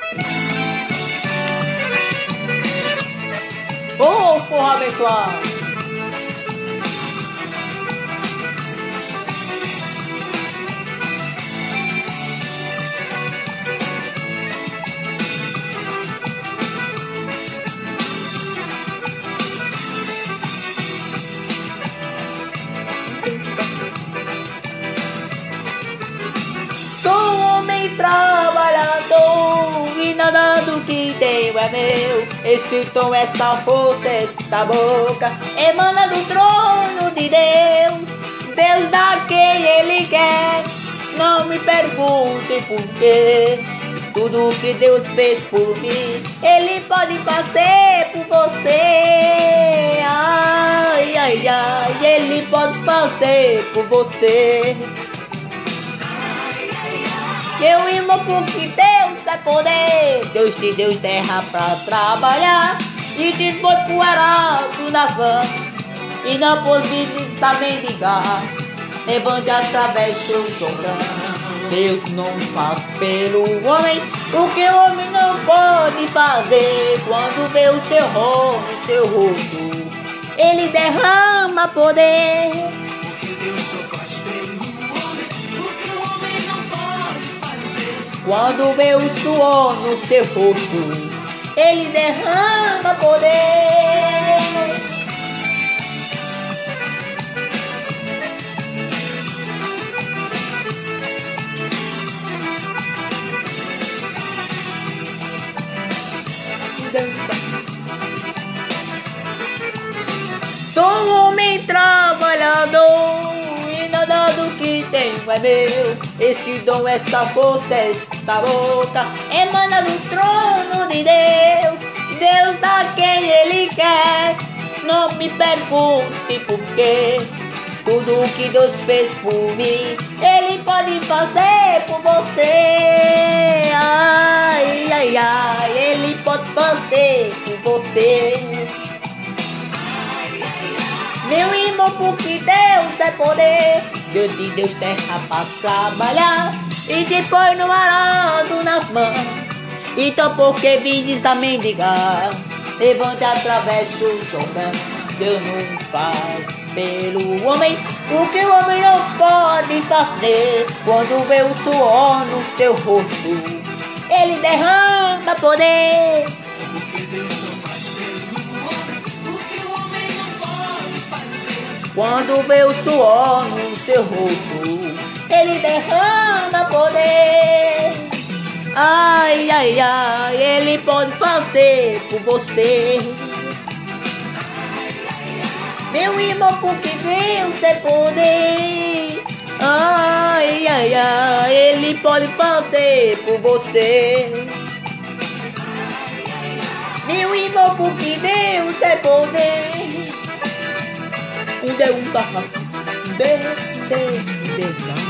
Ô, forró abençoado. Sou um homem trabalhador e nada do que tenho é meu. Esse tom, essa força, esta boca emana do trono de Deus. Deus dá quem Ele quer, não me pergunte por quê. Tudo que Deus fez por mim, Ele pode fazer por você. Ai, ai, ai, Ele pode fazer por você. Meu irmão, porque Deus é poder. Deus te deu terra pra trabalhar e te pôs pro arado nas mãos e não pôs vidas a mendigar. Levante através do Jordão. Deus não faz pelo homem o que o homem não pode fazer. Quando vê o seu rosto, Ele derrama poder. Quando vê o suor no seu rosto, Ele derrama poder. Sou um homem trabalhador e nada do que tenho é meu. Esse dom, essa força, esta boca emana do trono de Deus. Deus dá quem Ele quer, não me pergunte por quê. Tudo que Deus fez por mim, Ele pode fazer por você. Ai, ai, ai, Ele pode fazer por você. Meu irmão, porque Deus é poder. Deus te deu terra pra trabalhar e te põe no arado nas mãos. Então por que vindes a mendigar? Levante através do Jordão. Deus não faz pelo homem o que o homem não pode fazer. Quando vê o suor no seu rosto, Ele derrama poder. Quando vê o suor no seu rosto, Ele derrama poder. Ai, ai, ai, Ele pode fazer por você. Meu irmão, porque Deus é poder. Ai, ai, ai, Ele pode fazer por você. Meu irmão, porque Deus é poder. Um de